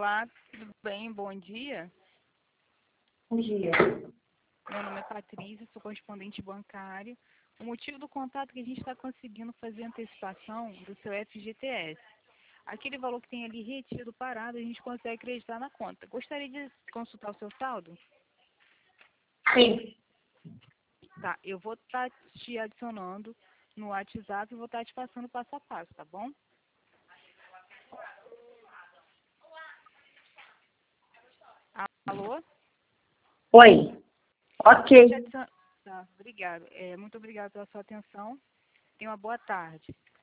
Olá, tudo bem? Bom dia. Bom dia. Meu nome é Patrícia, sou correspondente bancário. O motivo do contato é que a gente está conseguindo fazer antecipação do seu FGTS. Aquele valor que tem ali retido parado, a gente consegue acreditar na conta. Gostaria de consultar o seu saldo? Sim. Tá, eu vou estar te adicionando no WhatsApp e vou estar te passando passo a passo, tá bom? Alô? Oi. Ok. Tá, obrigada. Muito obrigada pela sua atenção. Tenha uma boa tarde.